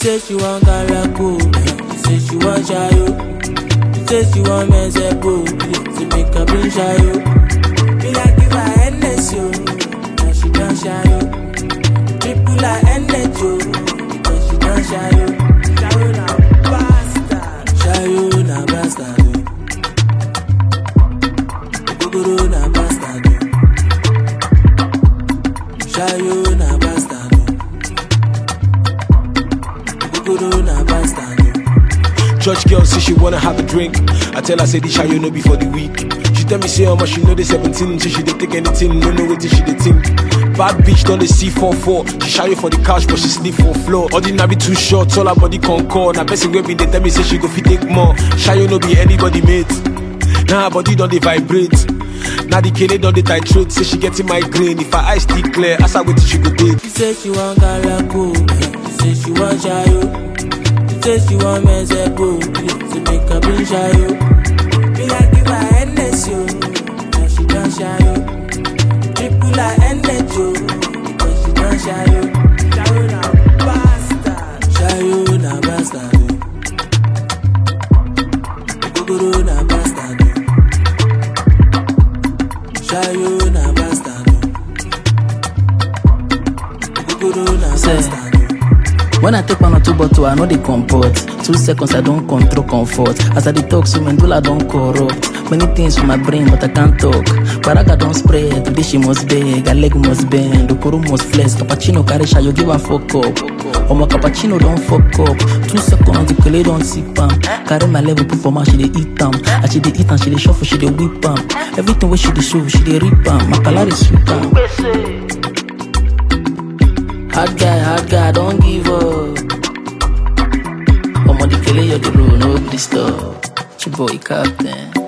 say she want Galako, she say she want Shayo. She say she want Mezebo, she make her bring Shayo. Me like give her NS yo, now she done Shayo. People like NS yo, because she done Shayo. Shayo na bastard, Shayo na bastard. Ogogoro na bastard, Shayo na bastard. Ogogoro na bastard. Church girl say she wanna have a drink. I tell her say this Shayo no be for the week. She tell me say how much she know the 17, so she dey take anything, no know what she dey think. Bad bitch done the C44. She Shayo for the couch but she sleep for floor. Ordinary too short, all her body concord. Now person wey been dey tell me say she go fit take more. Shayo no be anybody mate. Now her body done dey vibrate. Now the kele done dey titrate. Say she getting migraine. If her eyes still clear, ask her wetin she go take. She say she want Galako, she say she want Shayo. She say she want Mezebo, she make her bring Shayo. Me like give her NS yo, now she done Shayo. People like NS yo, because she done Shayo. Shayo na bastard, Shayo na bastard. Ogogoro na bastard, Shayo na bastard. Ogogoro na bastard. When I take 1 or 2 bottles, I know they comport. 2 seconds, I don't control comfort. As I detox, so medulla don't corrupt. Many things for my brain, but I can't talk. Baraga don't spread, today she must beg. Her leg must bend, Okoro must flex. Cappuccino carry Shayo, give her fuck up. Oh my cappuccino don't fuck up. 2 seconds, the kele don't sip am. Carry my level, put for my, she dey eat am. As she dey eat am, she dey shuffle, she dey whip am. Everything where she dey show, she dey rip am. My color is sweet am. Hard guy, don't give up. I'm on the kele, you're the rule, no please stop. Chiboy captain.